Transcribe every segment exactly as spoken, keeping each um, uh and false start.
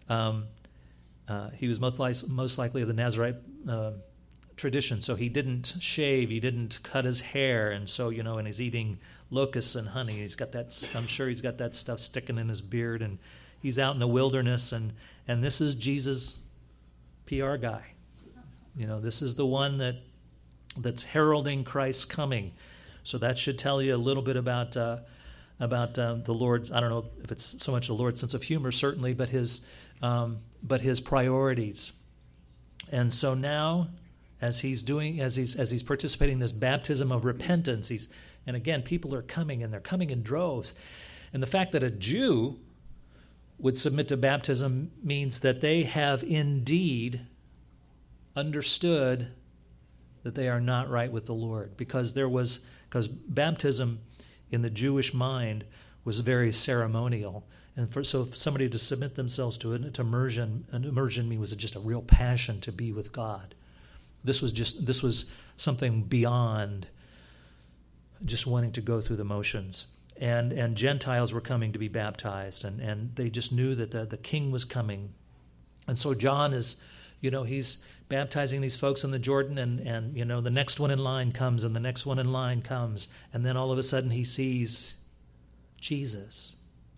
um, uh, he was most, li- most likely of the Nazarite uh, tradition. So he didn't shave, he didn't cut his hair, and so, you know, and he's eating locusts and honey. He's got that, I'm sure he's got that stuff sticking in his beard, and he's out in the wilderness, and, and this is Jesus' P R guy. You know, this is the one that that's heralding Christ's coming. So that should tell you a little bit about uh, about uh, the Lord's. I don't know if it's so much the Lord's sense of humor, certainly, but his um, but his priorities. And so now, as he's doing, as he's as he's participating in this baptism of repentance, he's and again, people are coming, and they're coming in droves. And the fact that a Jew would submit to baptism means that they have indeed understood that they are not right with the Lord, because there was because baptism in the Jewish mind was very ceremonial, and for so for somebody to submit themselves to it, to immersion, an immersion mean was just a real passion to be with God. This was just this was something beyond just wanting to go through the motions. And and Gentiles were coming to be baptized, and, and they just knew that the, the king was coming. And so John is, you know, he's baptizing these folks in the Jordan, and, and, you know, the next one in line comes, and the next one in line comes, and then all of a sudden he sees Jesus.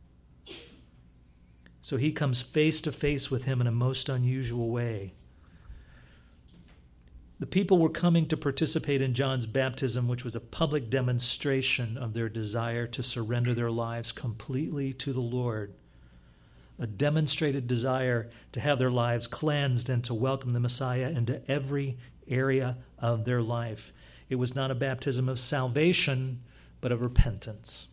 So he comes face to face with him in a most unusual way. The people were coming to participate in John's baptism, which was a public demonstration of their desire to surrender their lives completely to the Lord. A demonstrated desire to have their lives cleansed and to welcome the Messiah into every area of their life. It was not a baptism of salvation, but of repentance.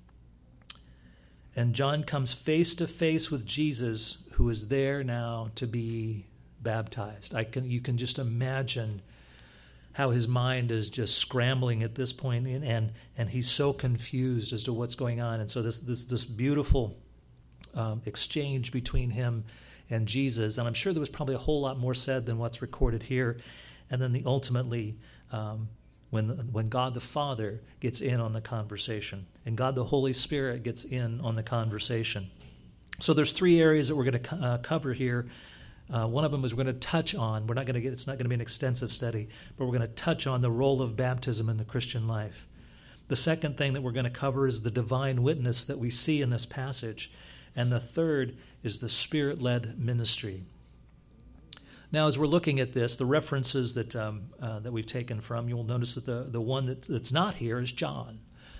And John comes face to face with Jesus, who is there now to be baptized. I can, you can just imagine how his mind is just scrambling at this point, and and, and he's so confused as to what's going on. And so this this this beautiful Um, exchange between him and Jesus, and I'm sure there was probably a whole lot more said than what's recorded here. And then the ultimately, um, when when God the Father gets in on the conversation, and God the Holy Spirit gets in on the conversation. So there's three areas that we're going to co- uh, cover here. Uh, one of them is we're going to touch on. We're not going to get. It's not going to be an extensive study, but we're going to touch on the role of baptism in the Christian life. The second thing that we're going to cover is the divine witness that we see in this passage. And the third is the Spirit-led ministry. Now, as we're looking at this, the references that um, uh, that we've taken from, you'll notice that the, the one that, that's not here is John.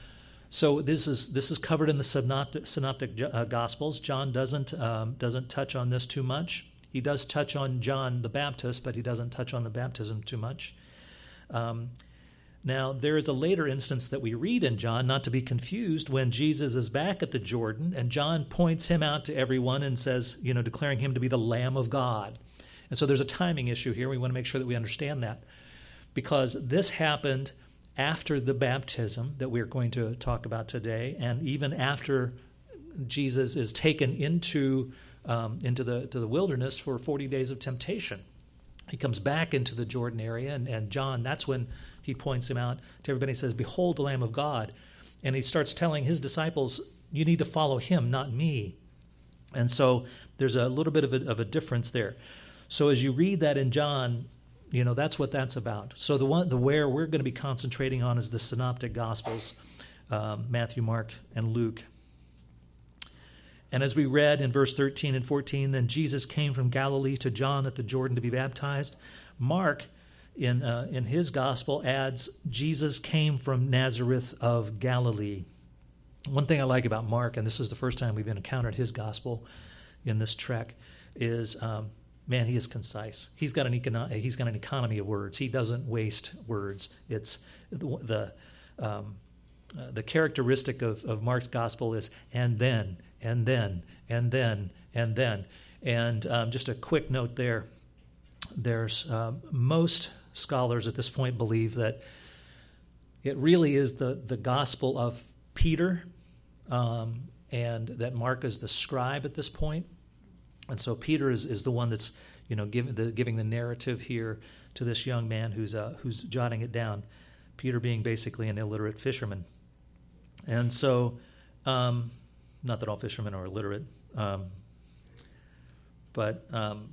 So this is this is covered in the synoptic, synoptic uh, Gospels. John doesn't um, doesn't touch on this too much. He does touch on John the Baptist, but he doesn't touch on the baptism too much. Um, Now, there is a later instance that we read in John, not to be confused, when Jesus is back at the Jordan, and John points him out to everyone and says, you know, declaring him to be the Lamb of God. And so there's a timing issue here. We want to make sure that we understand that, because this happened after the baptism that we're going to talk about today, and even after Jesus is taken into um, into the to the wilderness for forty days of temptation. He comes back into the Jordan area, and, and John, that's when he points him out to everybody and says, "Behold the Lamb of God." And he starts telling his disciples, you need to follow him, not me. And so there's a little bit of a, of a difference there. So as you read that in John, you know, that's what that's about. So the one, the where we're going to be concentrating on is the Synoptic Gospels, um, Matthew, Mark, and Luke. And as we read in verse thirteen and fourteen, then Jesus came from Galilee to John at the Jordan to be baptized. Mark, in uh, in his gospel, adds, Jesus came from Nazareth of Galilee. One thing I like about Mark, and this is the first time we've encountered his gospel in this trek, is, um, man, he is concise. He's got an econo- he's got an economy of words. He doesn't waste words. It's the the, um, uh, the characteristic of, of Mark's gospel is, and then, and then, and then, and then. And um, just a quick note there, there's uh, most scholars at this point believe that it really is the, the gospel of Peter, um, and that Mark is the scribe at this point. And so Peter is, is the one that's, you know, giving the giving the narrative here to this young man who's uh, who's jotting it down. Peter being basically an illiterate fisherman. And so, um, not that all fishermen are illiterate, um, But um,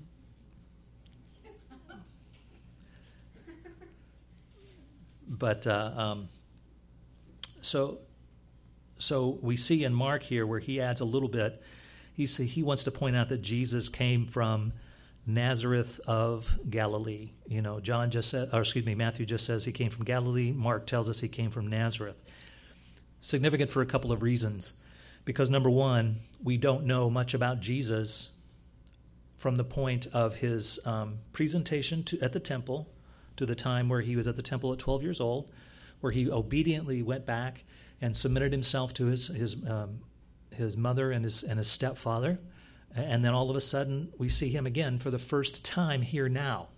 but uh, um, so so we see in Mark here where he adds a little bit. He say, he wants to point out that Jesus came from Nazareth of Galilee. You know, John just said, or excuse me, Matthew just says he came from Galilee. Mark tells us he came from Nazareth. Significant for a couple of reasons. Because number one, we don't know much about Jesus from the point of his um, presentation to, at the temple to the time where he was at the temple at twelve years old, where he obediently went back and submitted himself to his his um, his mother and his and his stepfather. And then all of a sudden, we see him again for the first time here now.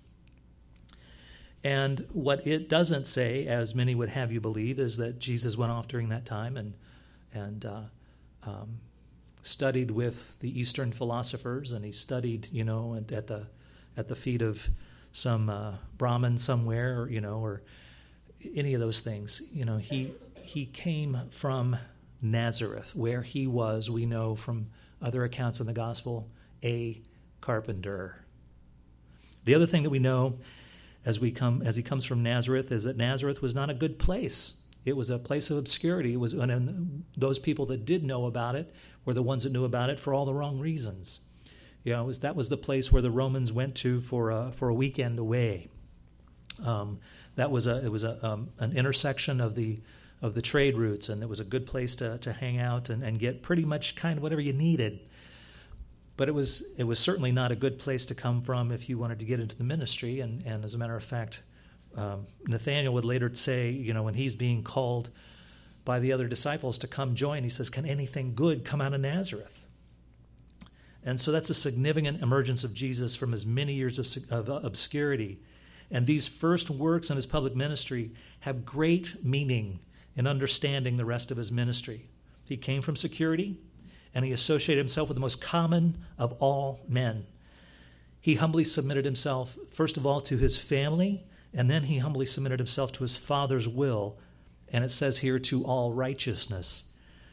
And what it doesn't say, as many would have you believe, is that Jesus went off during that time and and uh, um, studied with the Eastern philosophers, and he studied, you know, at, at the at the feet of some uh, Brahmin somewhere, or, you know, or any of those things. You know, he he came from Nazareth, where he was, we know from other accounts in the gospel, a carpenter. The other thing that we know as we come as he comes from Nazareth is that Nazareth was not a good place. It was a place of obscurity. It was, and those people that did know about it were the ones that knew about it for all the wrong reasons. You know, it was, that was the place where the Romans went to for a, for a weekend away. Um, that was a it was a um, an intersection of the of the trade routes, and it was a good place to to hang out and, and get pretty much kind of whatever you needed. But it was it was certainly not a good place to come from if you wanted to get into the ministry. And, and as a matter of fact, um, Nathanael would later say, you know, when he's being called by the other disciples to come join, he says, "Can anything good come out of Nazareth?" And so that's a significant emergence of Jesus from his many years of, of obscurity. And these first works in his public ministry have great meaning in understanding the rest of his ministry. He came from security, and he associated himself with the most common of all men. He humbly submitted himself, first of all, to his family, and then he humbly submitted himself to his Father's will, and it says here, to all righteousness.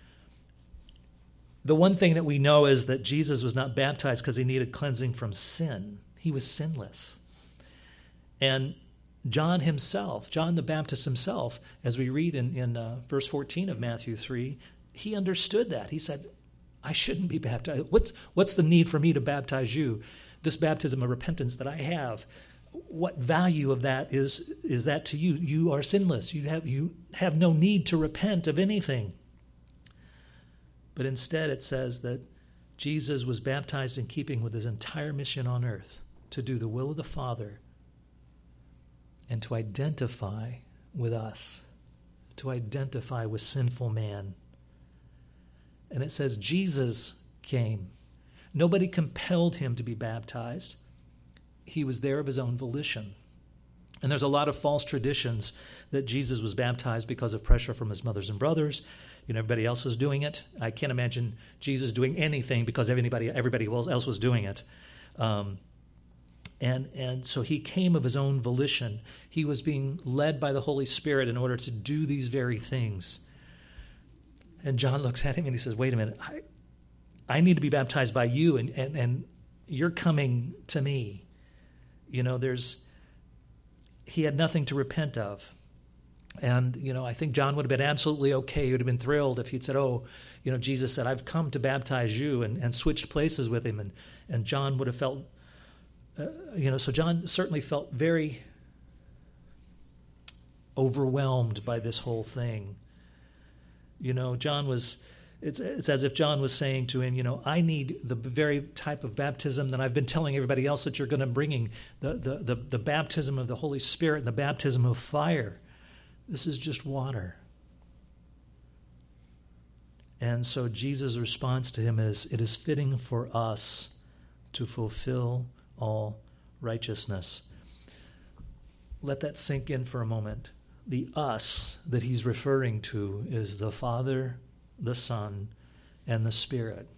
The one thing that we know is that Jesus was not baptized because he needed cleansing from sin. He was sinless. And John himself, John the Baptist himself, as we read in, in uh, verse fourteen of Matthew three, he understood that. He said, I shouldn't be baptized. What's, what's the need for me to baptize you? This baptism of repentance that I have, what value of that is, is that to you? You are sinless. You have, you have no need to repent of anything. But instead it says that Jesus was baptized in keeping with his entire mission on earth, to do the will of the Father and to identify with us, to identify with sinful man. And it says Jesus came. Nobody compelled him to be baptized. He was there of his own volition. And there's a lot of false traditions that Jesus was baptized because of pressure from his mothers and brothers. You know, everybody else is doing it. I can't imagine Jesus doing anything because everybody, everybody else was doing it. Um, and and so he came of his own volition. He was being led by the Holy Spirit in order to do these very things. And John looks at him and he says, wait a minute, I, I need to be baptized by you, and, and, and you're coming to me. You know, there's, he had nothing to repent of. And, you know, I think John would have been absolutely okay. He would have been thrilled if he'd said, oh, you know, Jesus said, I've come to baptize you, and, and switched places with him. And, and John would have felt, uh, you know, so John certainly felt very overwhelmed by this whole thing. You know, John was, it's, it's as if John was saying to him, you know, I need the very type of baptism that I've been telling everybody else that you're going to bring, the, the, the, the baptism of the Holy Spirit and the baptism of fire. This is just water. And so Jesus' response to him is, it is fitting for us to fulfill all righteousness. Let that sink in for a moment. The us that he's referring to is the Father, the Son, and the Spirit.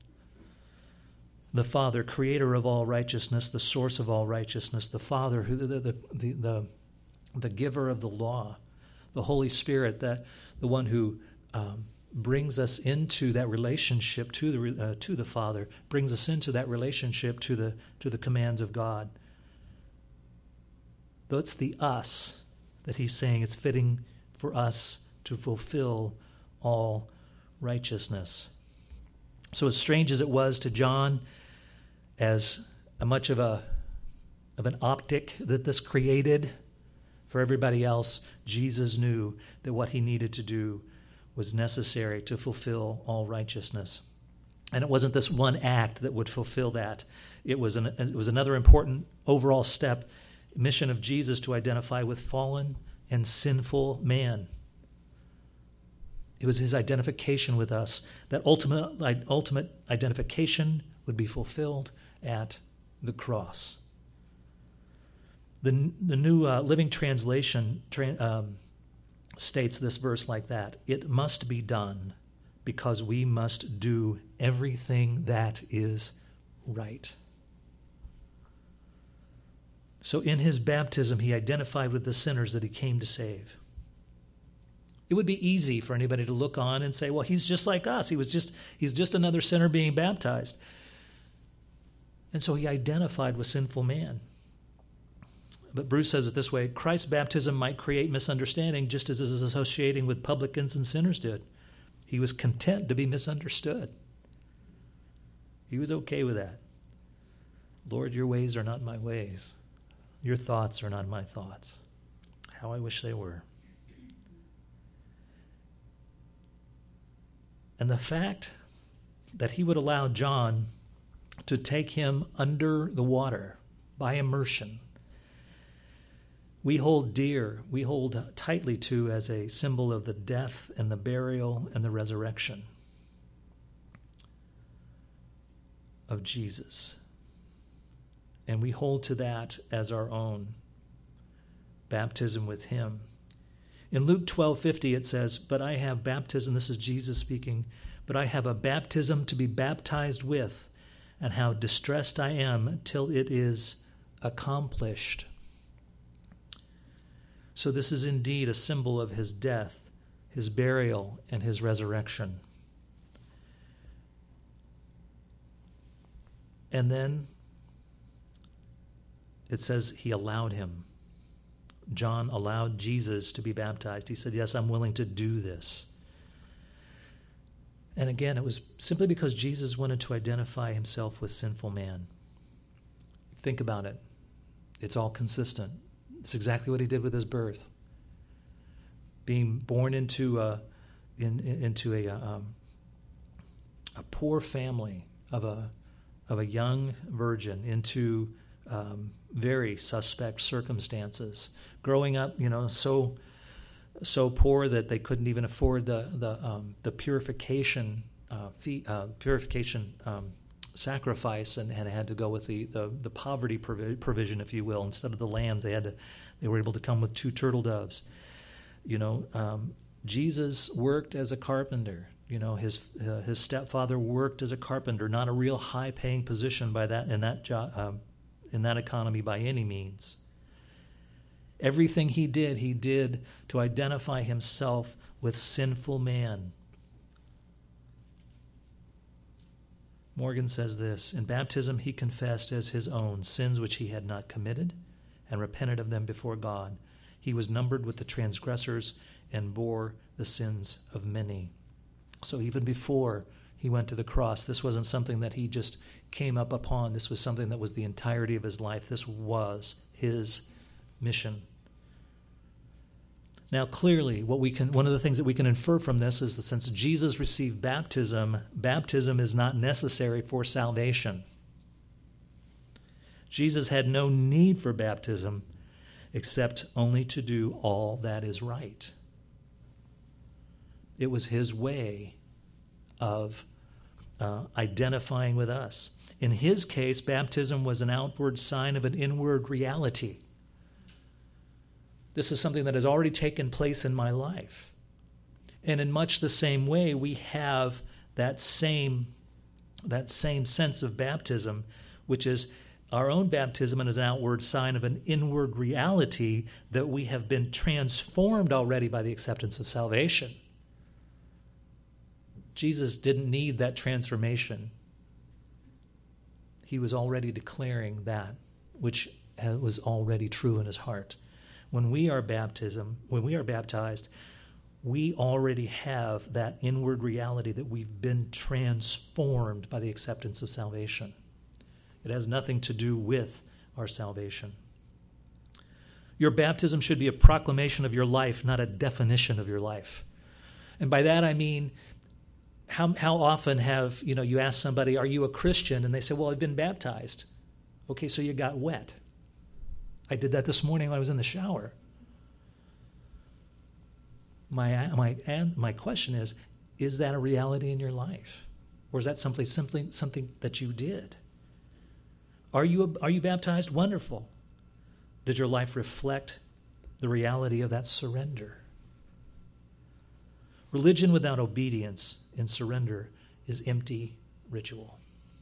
The Father, creator of all righteousness, the source of all righteousness. The Father, who the the the, the, the giver of the law. The Holy Spirit, that the one who um, brings us into that relationship to the uh, to the Father, brings us into that relationship to the to the commands of God. Though it's the us that he's saying it's fitting for us to fulfill all righteousness. So as strange as it was to John, as much of a of an optic that this created for everybody else, Jesus knew that what he needed to do was necessary to fulfill all righteousness. And it wasn't this one act that would fulfill that. It was an, it was another important overall step, mission of Jesus, to identify with fallen and sinful man. It was his identification with us. That ultimate, ultimate identification would be fulfilled at the cross. The, the New uh, Living Translation tra- um, states this verse like that: it must be done because we must do everything that is right. So in his baptism, he identified with the sinners that he came to save. It would be easy for anybody to look on and say, well, he's just like us. He was just he's just another sinner being baptized. And so he identified with sinful man. But Bruce says it this way: Christ's baptism might create misunderstanding just as his associating with publicans and sinners did. He was content to be misunderstood. He was okay with that. Lord, your ways are not my ways. Your thoughts are not my thoughts. How I wish they were. And the fact that he would allow John to take him under the water by immersion, we hold dear, we hold tightly to as a symbol of the death and the burial and the resurrection of Jesus. And we hold to that as our own baptism with him. In Luke twelve fifty it says, but I have baptism, this is Jesus speaking, but I have a baptism to be baptized with, and how distressed I am till it is accomplished. So this is indeed a symbol of his death, his burial, and his resurrection. And then it says he allowed him. John allowed Jesus to be baptized. He said, yes, I'm willing to do this. And again, it was simply because Jesus wanted to identify himself with sinful man. Think about it. It's all consistent. It's exactly what he did with his birth. Being born into a, in, into a, um, a poor family of a, of a young virgin into um, very suspect circumstances. Growing up, you know, so so poor that they couldn't even afford the the um, the purification uh, fee, uh, purification um, sacrifice, and, and had to go with the the, the poverty provi- provision, if you will, instead of the lambs. They had to they were able to come with two turtle doves. You know, um, Jesus worked as a carpenter. You know, his uh, his stepfather worked as a carpenter, not a real high paying position by that in that job. Um, in that economy by any means. Everything he did, he did to identify himself with sinful man. Morgan says this: in baptism he confessed as his own sins which he had not committed and repented of them before God. He was numbered with the transgressors and bore the sins of many. So even before he went to the cross, this wasn't something that he just came up upon. This was something that was the entirety of his life. This was his mission. Now, clearly, what we can one of the things that we can infer from this is that since Jesus received baptism, baptism is not necessary for salvation. Jesus had no need for baptism except only to do all that is right. It was his way of uh, identifying with us. In his case, baptism was an outward sign of an inward reality. This is something that has already taken place in my life. And in much the same way, we have that same, that same sense of baptism, which is our own baptism and is an outward sign of an inward reality that we have been transformed already by the acceptance of salvation. Jesus didn't need that transformation. He was already declaring that which was already true in his heart. When we are baptism, when we are baptized, we already have that inward reality that we've been transformed by the acceptance of salvation. It has nothing to do with our salvation. Your baptism should be a proclamation of your life, not a definition of your life. And by that I mean, how how often have, you know, you ask somebody, are you a Christian? And they say, well, I've been baptized. Okay, so you got wet. I did that this morning when I was in the shower. My my and my question is, is that a reality in your life? Or is that simply simply something that you did? Are you are you baptized? Wonderful. Did your life reflect the reality of that surrender? Religion without obedience and surrender is empty ritual.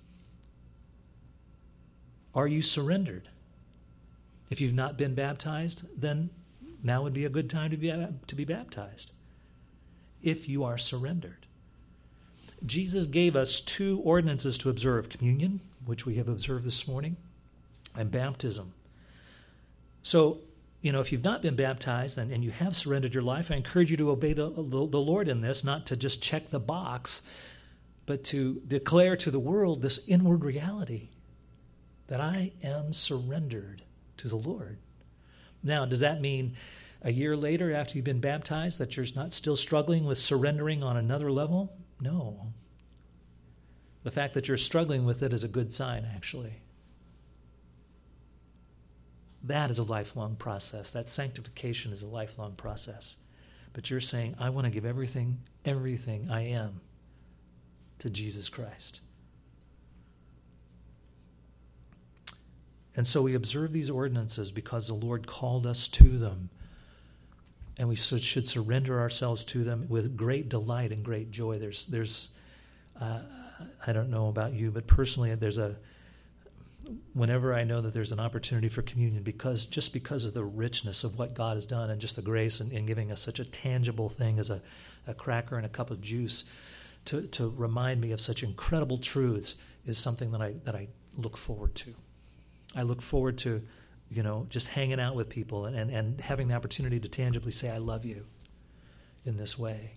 Are you surrendered? If you've not been baptized, then now would be a good time to be, to be baptized. If you are surrendered. Jesus gave us two ordinances to observe: communion, which we have observed this morning, and baptism. So, you know, if you've not been baptized and, and you have surrendered your life, I encourage you to obey the, the, the Lord in this, not to just check the box, but to declare to the world this inward reality that I am surrendered to the Lord. Now, does that mean a year later, after you've been baptized, that you're not still struggling with surrendering on another level? No. The fact that you're struggling with it is a good sign, actually. That is a lifelong process. That sanctification is a lifelong process. But you're saying, I want to give everything, everything I am to Jesus Christ. And so we observe these ordinances because the Lord called us to them. And we should surrender ourselves to them with great delight and great joy. There's, there's, uh, I don't know about you, but personally, there's a, whenever I know that there's an opportunity for communion, because just because of the richness of what God has done and just the grace in, in giving us such a tangible thing as a, a cracker and a cup of juice to, to remind me of such incredible truths is something that I that I look forward to. I look forward to, you know, just hanging out with people and, and, and having the opportunity to tangibly say, I love you in this way.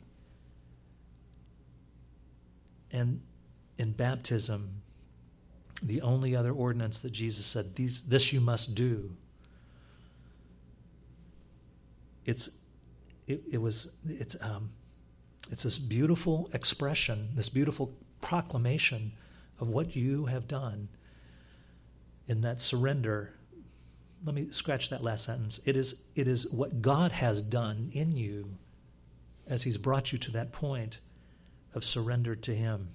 And in baptism, the only other ordinance that Jesus said, These, this you must do, it's, it, it was, it's, um, it's this beautiful expression, this beautiful proclamation of what you have done in that surrender. Let me scratch that last sentence. It is, it is what God has done in you as he's brought you to that point of surrender to him.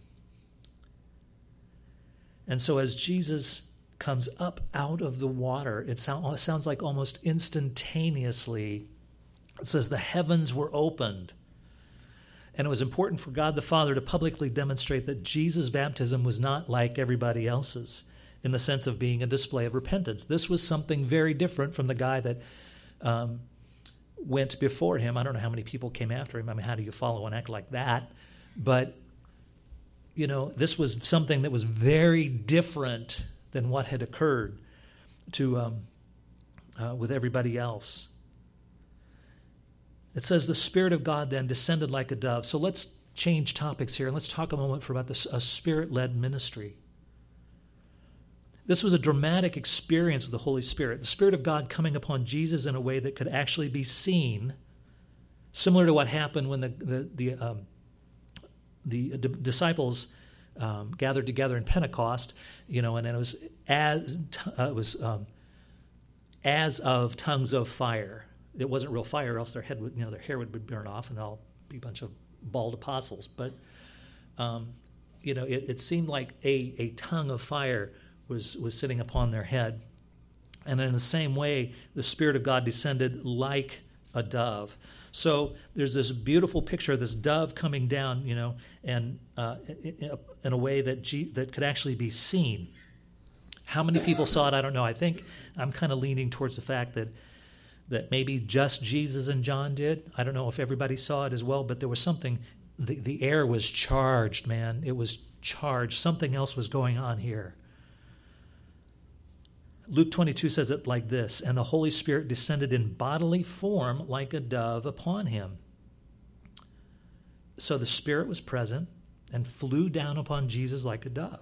And so as Jesus comes up out of the water, it sound, sounds like almost instantaneously, it says the heavens were opened. And it was important for God the Father to publicly demonstrate that Jesus' baptism was not like everybody else's, in the sense of being a display of repentance. This was something very different from the guy that um, went before him. I don't know how many people came after him. I mean, how do you follow an act like that? But, you know, this was something that was very different than what had occurred to um, uh, with everybody else. It says the Spirit of God then descended like a dove. So let's change topics here and let's talk a moment for about this, a Spirit-led ministry. This was a dramatic experience with the Holy Spirit, the Spirit of God coming upon Jesus in a way that could actually be seen, similar to what happened when the the the, um, the d- disciples um, gathered together in Pentecost, you know, and it was as uh, it was um, as of tongues of fire. It wasn't real fire, or else their head would, you know, their hair would burn off, and they'll be a bunch of bald apostles. But um, you know, it, it seemed like a a tongue of fire was was sitting upon their head. And in the same way, the Spirit of God descended like a dove. So there's this beautiful picture of this dove coming down, you know, and uh, in a way that G- that could actually be seen. How many people saw it? I don't know. I think I'm kind of leaning towards the fact that that maybe just Jesus and John did. I don't know if everybody saw it as well, but there was something the, the air was charged, man. It was charged. Something else was going on here. Luke twenty-two says it like this, and the Holy Spirit descended in bodily form like a dove upon him. So the Spirit was present and flew down upon Jesus like a dove.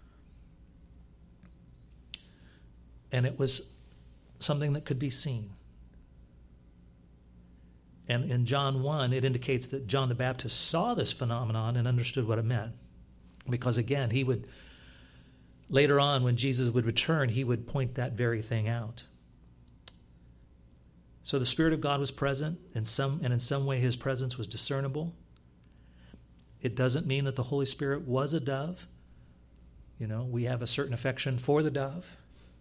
And it was something that could be seen. And in John one, it indicates that John the Baptist saw this phenomenon and understood what it meant. Because again, he would, later on when Jesus would return, he would point that very thing out. So the Spirit of God was present, in some, and in some way his presence was discernible. It doesn't mean that the Holy Spirit was a dove. You know, we have a certain affection for the dove.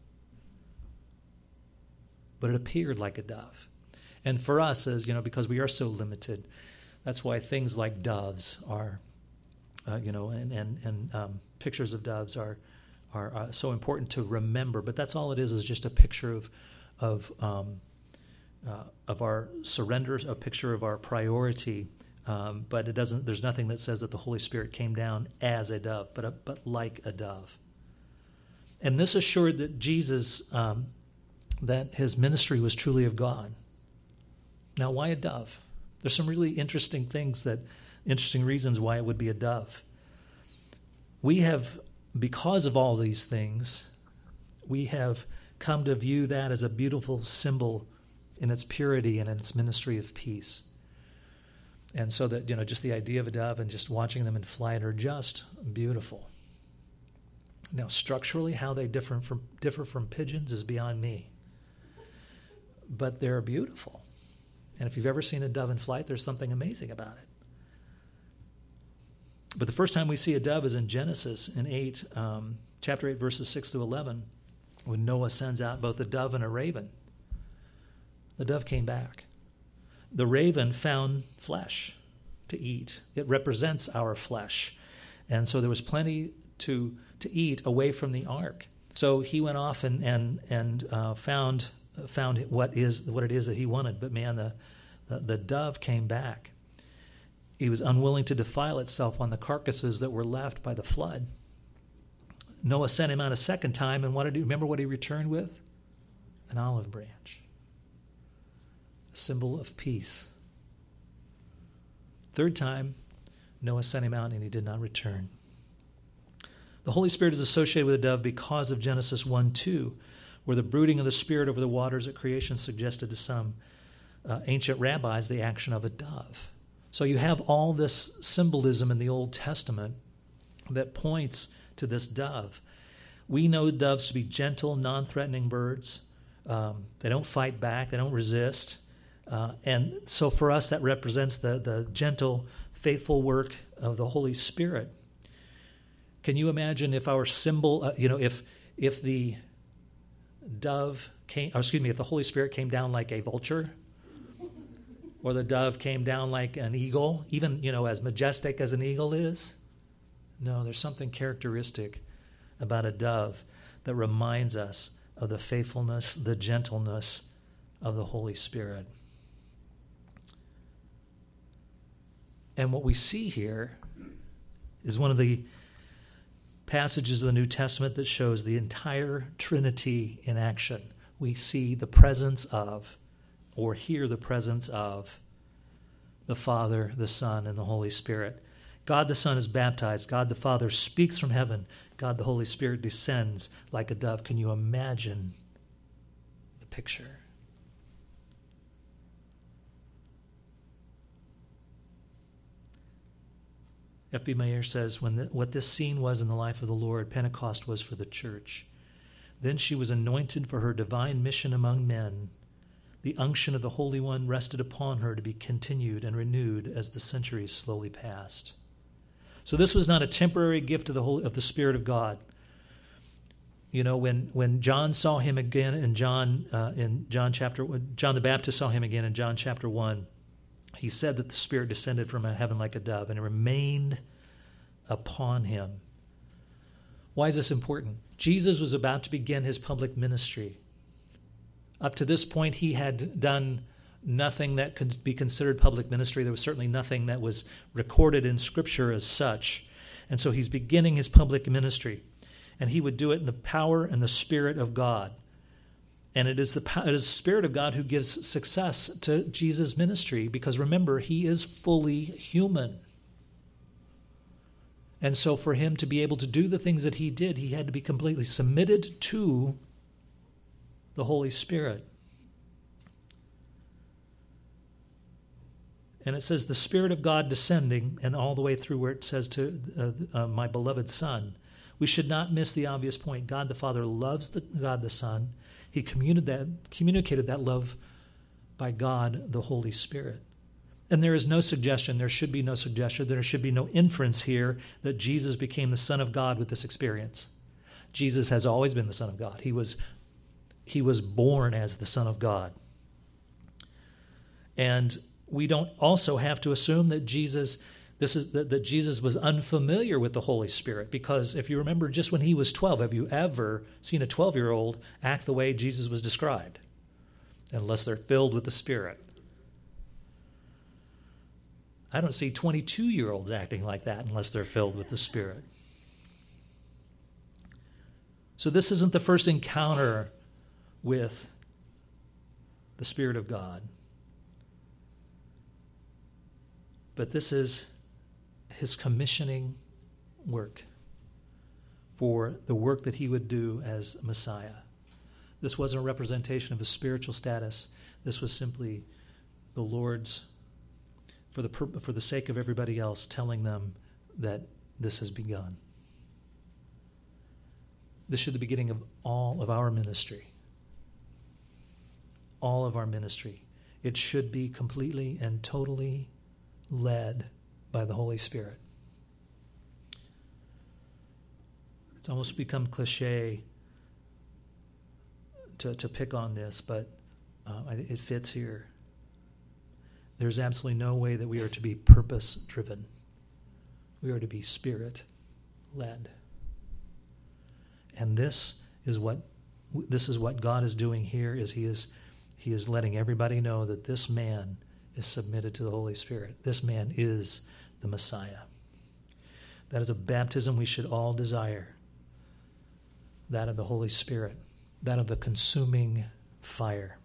But it appeared like a dove. And for us, as you know, because we are so limited, that's why things like doves are, uh, you know, and and, and um, pictures of doves are are uh, so important to remember. But that's all it is, is just a picture of of um, uh, of our surrender, a picture of our priority. Um, but it doesn't. There's nothing that says that the Holy Spirit came down as a dove, but a, but like a dove. And this assured that Jesus, um, that his ministry was truly of God. Now, why a dove? There's some really interesting things that, interesting reasons why it would be a dove. We have, because of all these things, we have come to view that as a beautiful symbol in its purity and in its ministry of peace. And so that, you know, just the idea of a dove and just watching them in flight are just beautiful. Now, structurally, how they differ from, differ from pigeons is beyond me. But they're beautiful. And if you've ever seen a dove in flight, there's something amazing about it. But the first time we see a dove is in Genesis in eight, um, chapter eight, verses six to eleven, when Noah sends out both a dove and a raven. The dove came back. The raven found flesh to eat. It represents our flesh. And so there was plenty to to eat away from the ark. So he went off and and and uh, found found what is what it is that he wanted. But man, the, the the dove came back. He was unwilling to defile itself on the carcasses that were left by the flood. Noah sent him out a second time, and what did he remember? What he returned with? An olive branch, a symbol of peace. Third time, Noah sent him out, and he did not return. The Holy Spirit is associated with a dove because of Genesis one two, where the brooding of the Spirit over the waters at creation suggested to some uh, ancient rabbis the action of a dove. So you have all this symbolism in the Old Testament that points to this dove. We know doves to be gentle, non-threatening birds. Um, they don't fight back. They don't resist. Uh, and so for us, that represents the, the gentle, faithful work of the Holy Spirit. Can you imagine if our symbol, uh, you know, if if the dove came, or excuse me, if the Holy Spirit came down like a vulture, or the dove came down like an eagle, even, you know, as majestic as an eagle is? No, there's something characteristic about a dove that reminds us of the faithfulness, the gentleness of the Holy Spirit. And what we see here is one of the passages of the New Testament that shows the entire Trinity in action. We see the presence of, or hear the presence of, the Father, the Son, and the Holy Spirit. God the Son is baptized. God the Father speaks from heaven. God the Holy Spirit descends like a dove. Can you imagine the picture? F B Meyer says, when the, what this scene was in the life of the Lord, Pentecost was for the church. Then she was anointed for her divine mission among men. The unction of the Holy One rested upon her to be continued and renewed as the centuries slowly passed. So this was not a temporary gift of the Holy, of the Spirit of God. You know, when, when John saw him again in John uh, in John chapter John the Baptist saw him again in John chapter one, he said that the Spirit descended from heaven like a dove and it remained upon him. Why is this important? Jesus was about to begin his public ministry. Up to this point, he had done nothing that could be considered public ministry. There was certainly nothing that was recorded in Scripture as such. And so he's beginning his public ministry. And he would do it in the power and the Spirit of God. And it is the, it is the Spirit of God who gives success to Jesus' ministry, because remember, he is fully human. And so for him to be able to do the things that he did, he had to be completely submitted to the Holy Spirit. And it says the Spirit of God descending, and all the way through where it says to uh, uh, my beloved Son. We should not miss the obvious point. God the Father loves the, God the Son. He communicated that, communicated that love by God the Holy Spirit. And there is no suggestion, there should be no suggestion, there should be no inference here that Jesus became the Son of God with this experience. Jesus has always been the Son of God. He was, he was born as the Son of God. And we don't also have to assume that Jesus This is that, that Jesus was unfamiliar with the Holy Spirit, because if you remember, just when he was twelve, have you ever seen a twelve-year-old act the way Jesus was described? Unless they're filled with the Spirit. I don't see twenty-two-year-olds acting like that unless they're filled with the Spirit. So this isn't the first encounter with the Spirit of God. But this is his commissioning work for the work that he would do as Messiah. This wasn't a representation of his spiritual status. This was simply the Lord's, for the for the sake of everybody else, telling them that this has begun. This should be the beginning of all of our ministry. All of our ministry. It should be completely and totally led by the Holy Spirit. It's almost become cliche to, to pick on this, but uh, it fits here. There's absolutely no way that we are to be purpose-driven. We are to be Spirit-led. And this is what this is what God is doing here. Is He is He is letting everybody know that this man is submitted to the Holy Spirit. This man is the Messiah. That is a baptism we should all desire. That of the Holy Spirit. That of the consuming fire.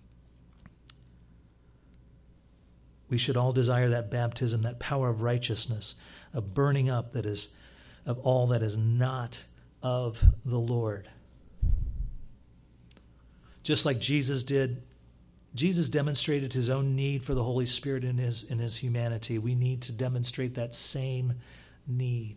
We should all desire that baptism, that power of righteousness, a burning up that is of all that is not of the Lord. Just like Jesus did, Jesus demonstrated his own need for the Holy Spirit in his in his humanity. We need to demonstrate that same need.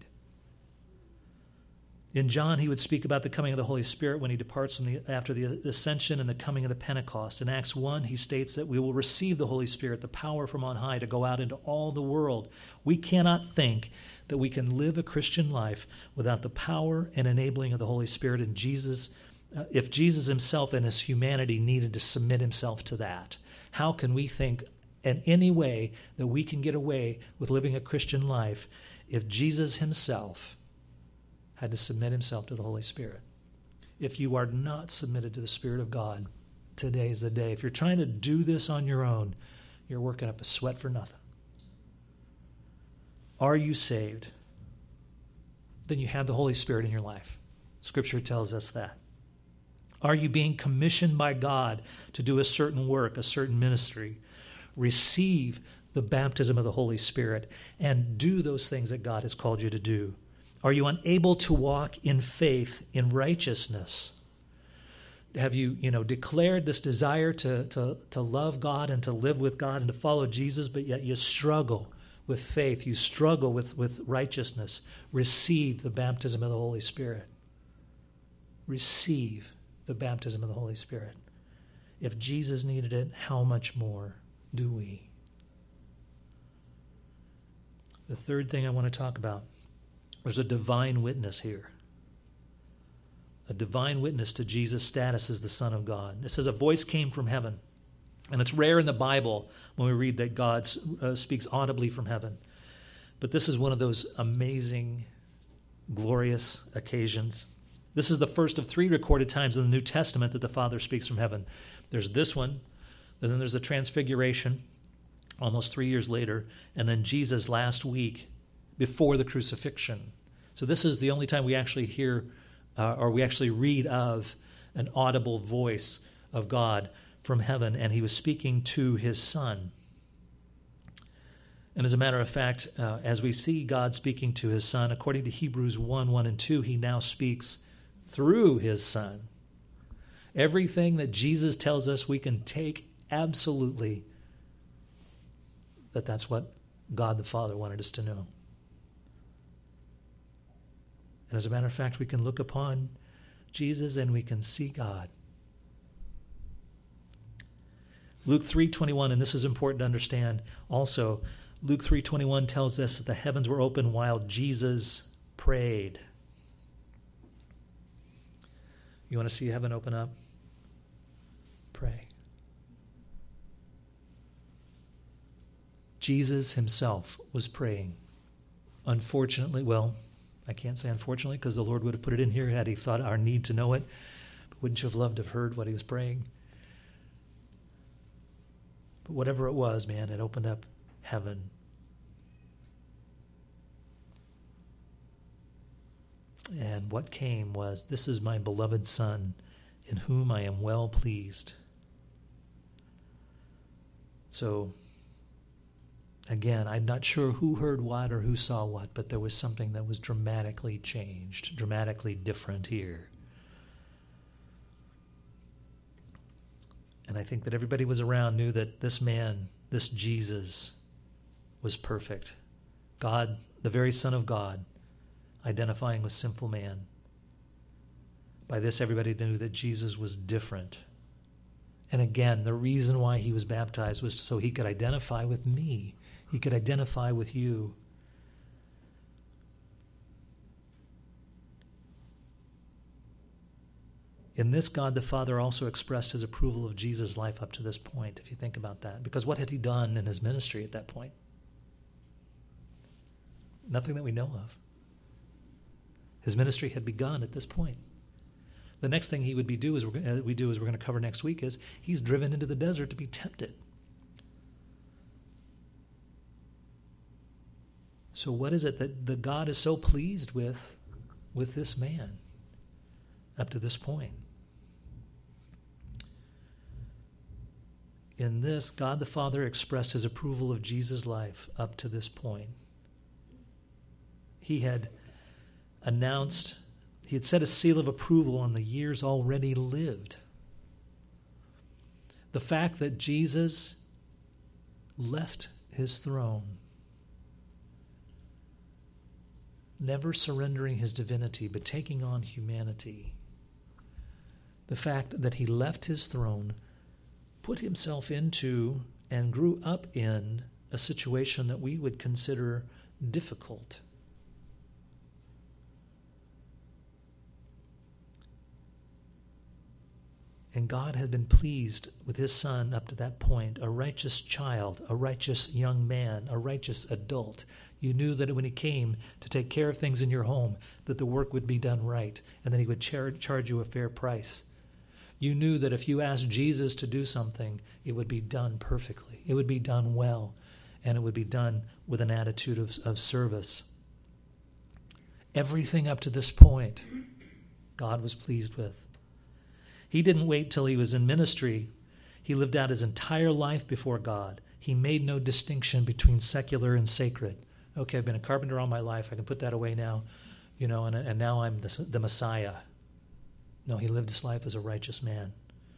In John, he would speak about the coming of the Holy Spirit when he departs from the, after the ascension and the coming of the Pentecost. In Acts one, he states that we will receive the Holy Spirit, the power from on high, to go out into all the world. We cannot think that we can live a Christian life without the power and enabling of the Holy Spirit. And Jesus, uh, if Jesus himself in his humanity needed to submit himself to that, how can we think in any way that we can get away with living a Christian life if Jesus himself had to submit himself to the Holy Spirit? If you are not submitted to the Spirit of God, today is the day. If you're trying to do this on your own, you're working up a sweat for nothing. Are you saved? Then you have the Holy Spirit in your life. Scripture tells us that. Are you being commissioned by God to do a certain work, a certain ministry? Receive the baptism of the Holy Spirit and do those things that God has called you to do. Are you unable to walk in faith, in righteousness? Have you, you know, declared this desire to, to, to love God and to live with God and to follow Jesus, but yet you struggle with faith, you struggle with, with righteousness? Receive the baptism of the Holy Spirit. Receive the baptism of the Holy Spirit. If Jesus needed it, how much more do we? The third thing I want to talk about, there's a divine witness here. A divine witness to Jesus' status as the Son of God. It says a voice came from heaven. And it's rare in the Bible when we read that God uh, speaks audibly from heaven. But this is one of those amazing, glorious occasions. This is the first of three recorded times in the New Testament that the Father speaks from heaven. There's this one, And then there's the transfiguration, almost three years later, and then Jesus last week before the crucifixion. So this is the only time we actually hear uh, or we actually read of an audible voice of God from heaven, and he was speaking to his Son. And as a matter of fact, uh, as we see God speaking to his Son, according to Hebrews one, one and two, he now speaks through his Son. Everything that Jesus tells us, we can take absolutely that that's what God the Father wanted us to know. And as a matter of fact, we can look upon Jesus and we can see God. Luke three twenty-one, and this is important to understand also, Luke three twenty-one tells us that the heavens were open while Jesus prayed. You want to see heaven open up? Pray. Jesus himself was praying. Unfortunately, well, I can't say unfortunately because the Lord would have put it in here had he thought our need to know it. But wouldn't you have loved to have heard what he was praying? But whatever it was, man, it opened up heaven. And what came was, "This is my beloved Son, in whom I am well pleased." So, again, I'm not sure who heard what or who saw what, but there was something that was dramatically changed, dramatically different here. And I think that everybody was around knew that this man, this Jesus, was perfect. God, the very Son of God, identifying with sinful man. By this, everybody knew that Jesus was different. And again, the reason why he was baptized was so he could identify with me. He could identify with you. In this, God the Father also expressed his approval of Jesus' life up to this point, if you think about that. Because what had he done in his ministry at that point? Nothing that we know of. His ministry had begun at this point. The next thing he would be do is we're, uh, we do, as we're going to cover next week, is he's driven into the desert to be tempted. So what is it that the God is so pleased with with this man up to this point? In this, God the Father expressed his approval of Jesus' life up to this point. He had announced, he had set a seal of approval on the years already lived. The fact that Jesus left his throne, never surrendering his divinity, but taking on humanity. The fact that he left his throne, put himself into, and grew up in a situation that we would consider difficult. And God had been pleased with his Son up to that point, a righteous child, a righteous young man, a righteous adult. You knew that when he came to take care of things in your home, that the work would be done right, and that he would char- charge you a fair price. You knew that if you asked Jesus to do something, it would be done perfectly. It would be done well, and it would be done with an attitude of, of service. Everything up to this point, God was pleased with. He didn't wait till he was in ministry. He lived out his entire life before God. He made no distinction between secular and sacred. Okay, I've been a carpenter all my life. I can put that away now, you know, and, and now I'm the, the Messiah. No, he lived his life as a righteous man.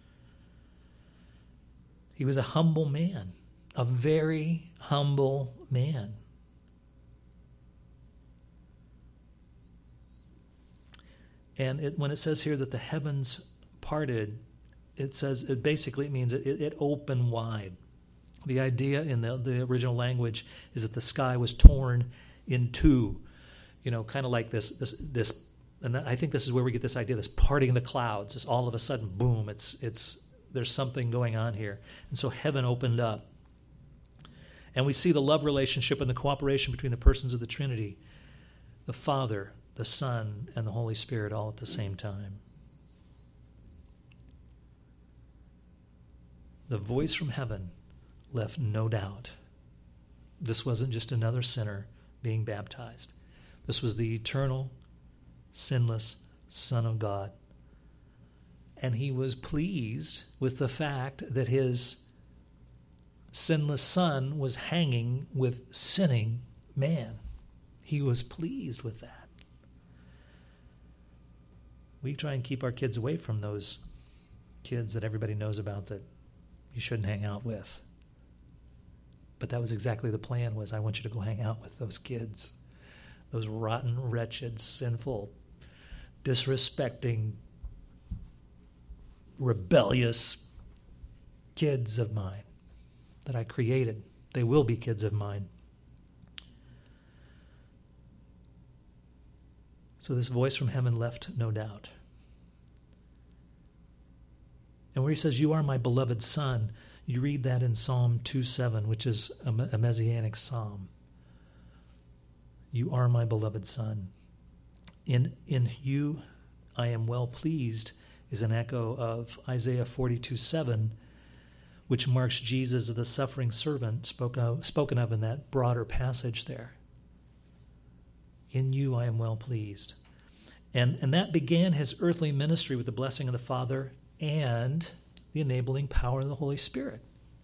He was a humble man, a very humble man. And it, when it says here that the heavens parted, it says it basically means it, it opened wide. The idea in the, the original language is that the sky was torn in two, you know, kind of like this, this, this, and I think this is where we get this idea, this parting of the clouds. It's all of a sudden, boom, it's, it's, there's something going on here. And so heaven opened up. And we see the love relationship and the cooperation between the persons of the Trinity, the Father, the Son, and the Holy Spirit all at the same time. the voice from heaven left no doubt. This wasn't just another sinner being baptized. This was the eternal, sinless Son of God. And he was pleased with the fact that his sinless son was hanging with sinning man. He was pleased with that. We try and keep our kids away from those kids that everybody knows about that you shouldn't hang out with. But that was exactly the plan, was I want you to go hang out with those kids, those rotten, wretched, sinful, disrespecting, rebellious kids of mine that I created. They will be kids of mine. So this voice from heaven left no doubt. And where he says, "You are my beloved son," you read that in Psalm two seven, which is a messianic psalm. You are my beloved son. In, in you I am well pleased is an echo of Isaiah forty-two seven, which marks Jesus as the suffering servant spoke of, spoken of in that broader passage there. In you I am well pleased. And, and that began his earthly ministry with the blessing of the Father and the enabling power of the Holy Spirit.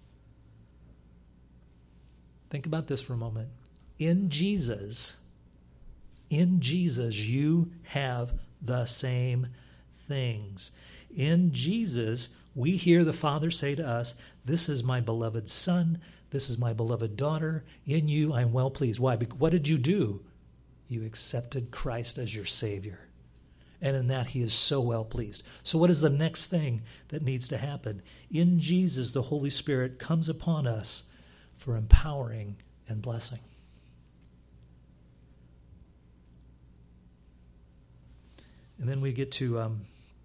Think about this for a moment. In Jesus, in Jesus, you have the same things. In Jesus, we hear the Father say to us, "This is my beloved Son. This is my beloved daughter. In you I am well pleased." Why? Because what did you do? You accepted Christ as your Savior. And in that, he is so well pleased. So what is the next thing that needs to happen? In Jesus, the Holy Spirit comes upon us for empowering and blessing. And then we get to um,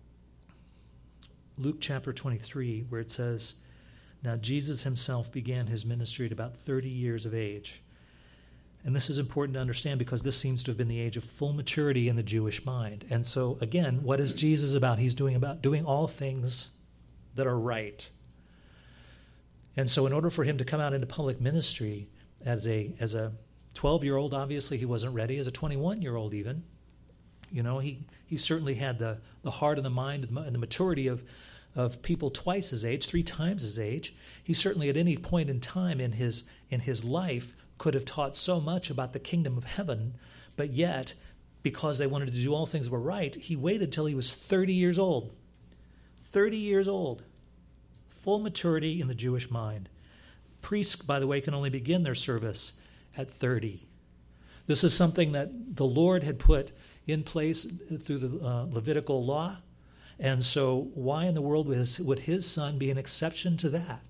Luke chapter twenty-three, where it says, "Now Jesus himself began his ministry at about thirty years of age." And this is important to understand because this seems to have been the age of full maturity in the Jewish mind. And so, again, what is Jesus about? He's doing about doing all things that are right. And so in order for him to come out into public ministry as a as a twelve-year-old, obviously he wasn't ready. As a twenty-one-year-old even, you know, he, he certainly had the, the heart and the mind and the maturity of, of people twice his age, three times his age. He certainly at any point in time in his in his life could have taught so much about the kingdom of heaven, but yet, because they wanted to do all things were right, he waited till he was thirty years old. thirty years old. Full maturity in the Jewish mind. Priests, by the way, can only begin their service at thirty. This is something that the Lord had put in place through the uh, Levitical law, and so why in the world would his, would his son be an exception to that?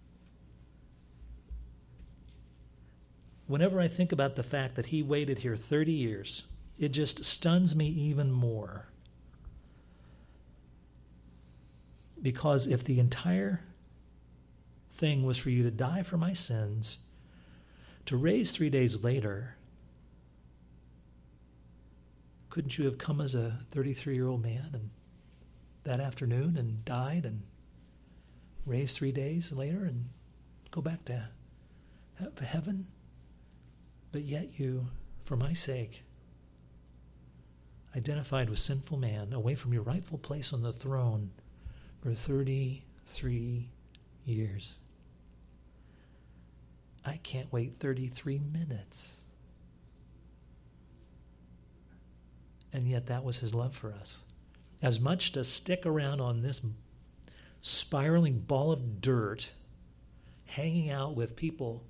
Whenever I think about the fact that he waited here thirty years, it just stuns me even more. Because if the entire thing was for you to die for my sins, to raise three days later, couldn't you have come as a thirty-three-year-old man and that afternoon and died and raised three days later and go back to heaven? But yet you, for my sake, identified with sinful man away from your rightful place on the throne for thirty-three years. I can't wait thirty-three minutes. And yet that was his love for us. As much to stick around on this spiraling ball of dirt, hanging out with people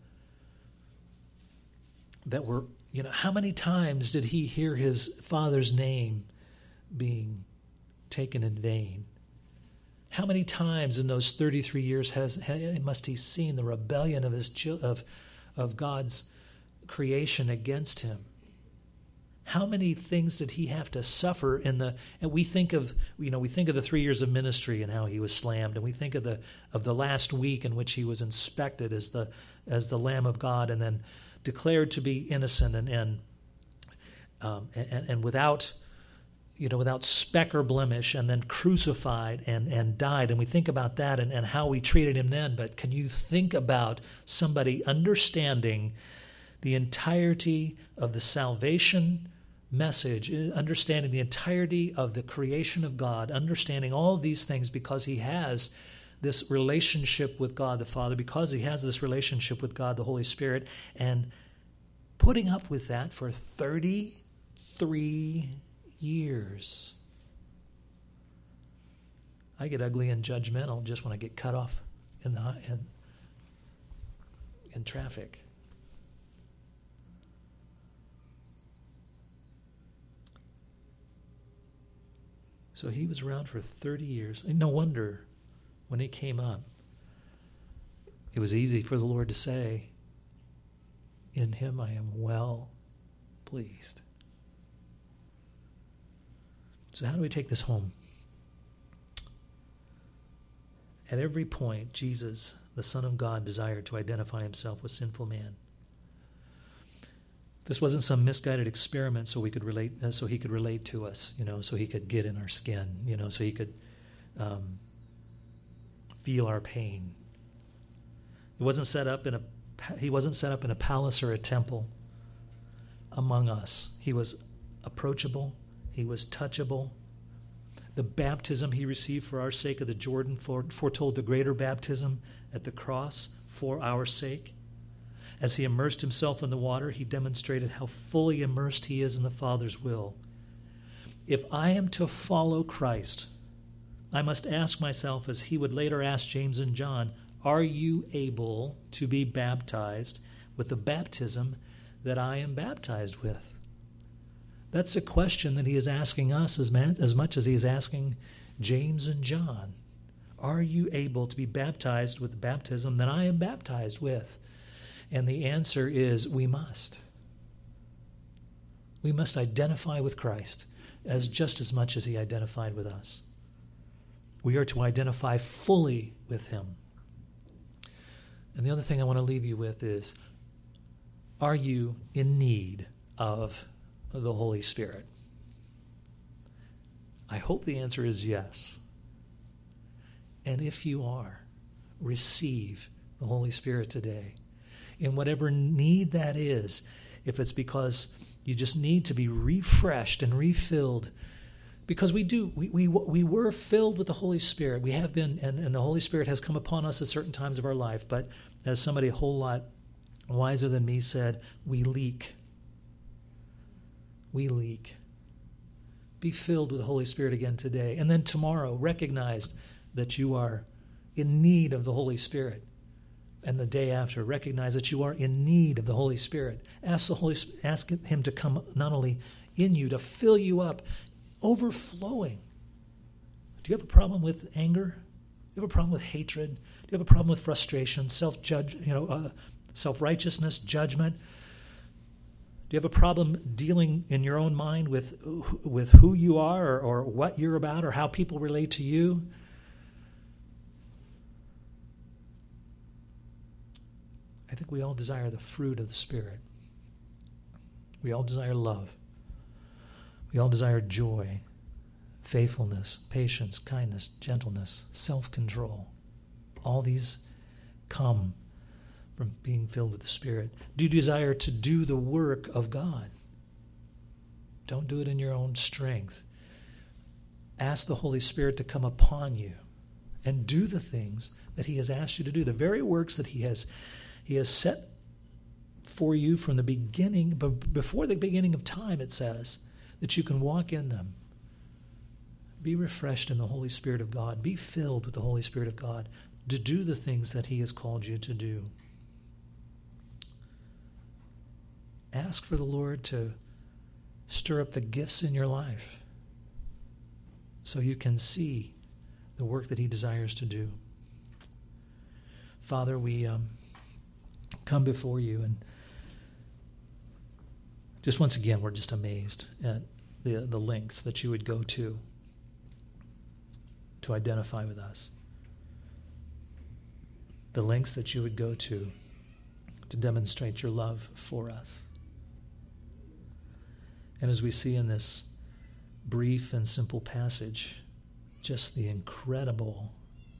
that were, you know, how many times did he hear his father's name being taken in vain? How many times in those thirty-three years has must he seen the rebellion of his of of God's creation against him? How many things did he have to suffer in the? And we think of you know we think of the three years of ministry and how he was slammed, and we think of the of the last week in which he was inspected as the as the Lamb of God, and then declared to be innocent and and um, and, and without you know, without speck or blemish, and then crucified and, and died. And we think about that and, and how we treated him then. But can you think about somebody understanding the entirety of the salvation message, understanding the entirety of the creation of God, understanding all of these things because he has this relationship with God the Father, because he has this relationship with God the Holy Spirit, and putting up with that for thirty-three years. I get ugly and judgmental just when I get cut off in the in, in traffic. So he was around for thirty years. And no wonder when he came up, it was easy for the Lord to say, "In him I am well pleased." So how do we take this home? At every point, Jesus, the Son of God, desired to identify himself with sinful man. This wasn't some misguided experiment so we could relate, uh, so he could relate to us, you know, so he could get in our skin, you know, so he could um, feel our pain. It wasn't set up in a he wasn't set up in a palace or a temple among us. He was approachable. He was touchable. The baptism he received for our sake of the Jordan foretold the greater baptism at the cross for our sake. As he immersed himself in the water, he demonstrated how fully immersed he is in the Father's will. If I am to follow Christ, I must ask myself, as he would later ask James and John, are you able to be baptized with the baptism that I am baptized with? That's a question that he is asking us as, man, as much as he is asking James and John. Are you able to be baptized with the baptism that I am baptized with? And the answer is we must. We must identify with Christ as just as much as he identified with us. We are to identify fully with him. And the other thing I want to leave you with is, are you in need of the Holy Spirit? I hope the answer is yes. And if you are, receive the Holy Spirit today. In whatever need that is, if it's because you just need to be refreshed and refilled, because we do, we we, we were filled with the Holy Spirit. We have been, and, and the Holy Spirit has come upon us at certain times of our life, but as somebody a whole lot wiser than me said, we leak. We leak. Be filled with the Holy Spirit again today. And then tomorrow, recognize that you are in need of the Holy Spirit. And the day after, recognize that you are in need of the Holy Spirit. Ask the Holy, ask him to come not only in you, to fill you up, overflowing. Do you have a problem with anger? Do you have a problem with hatred? Do you have a problem with frustration, self-judge, you know, uh, self-righteousness, judgment? Do you have a problem dealing in your own mind with with who you are, or, or what you're about, or how people relate to you? I think we all desire the fruit of the Spirit. We all desire love. We all desire joy, faithfulness, patience, kindness, gentleness, self-control. All these come from being filled with the Spirit. Do you desire to do the work of God? Don't do it in your own strength. Ask the Holy Spirit to come upon you and do the things that he has asked you to do, the very works that he has He has set for you from the beginning, but before the beginning of time, it says, that you can walk in them. Be refreshed in the Holy Spirit of God. Be filled with the Holy Spirit of God to do the things that he has called you to do. Ask for the Lord to stir up the gifts in your life so you can see the work that he desires to do. Father, we um, come before you, and just once again, we're just amazed at the, the lengths that you would go to to identify with us. The lengths that you would go to to demonstrate your love for us. And as we see in this brief and simple passage, just the incredible,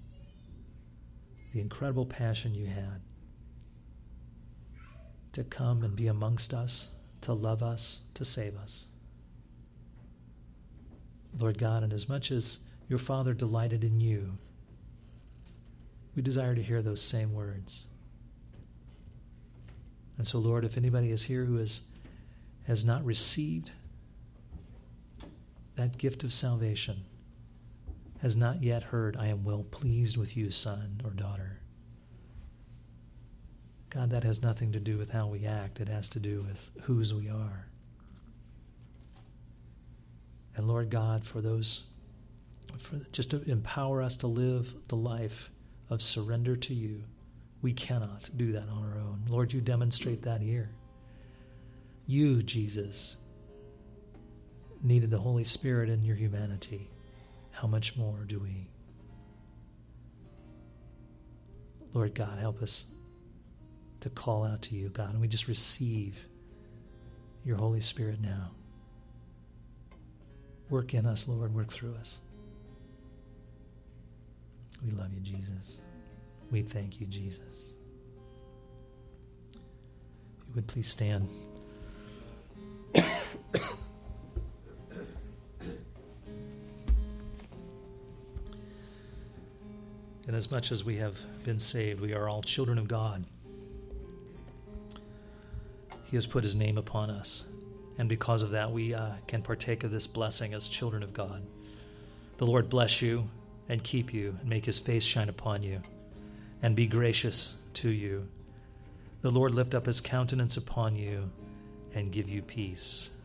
the incredible passion you had to come and be amongst us, to love us, to save us. Lord God, and as much as your Father delighted in you, we desire to hear those same words. And so, Lord, if anybody is here who is, has not received that gift of salvation, has not yet heard, I am well pleased with you, son or daughter. God, that has nothing to do with how we act. It has to do with whose we are. And Lord God, for those, for just to empower us to live the life of surrender to you. We cannot do that on our own. Lord, you demonstrate that here. You, Jesus, needed the Holy Spirit in your humanity. How much more do we? Lord God, help us to call out to you, God, and we just receive your Holy Spirit now. Work in us, Lord, work through us. We love you, Jesus. We thank you, Jesus. If you would please stand. Inasmuch as we have been saved, we are all children of God. He has put his name upon us, and because of that, we uh, can partake of this blessing as children of God. The Lord bless you and keep you and make his face shine upon you and be gracious to you. The Lord lift up his countenance upon you and give you peace.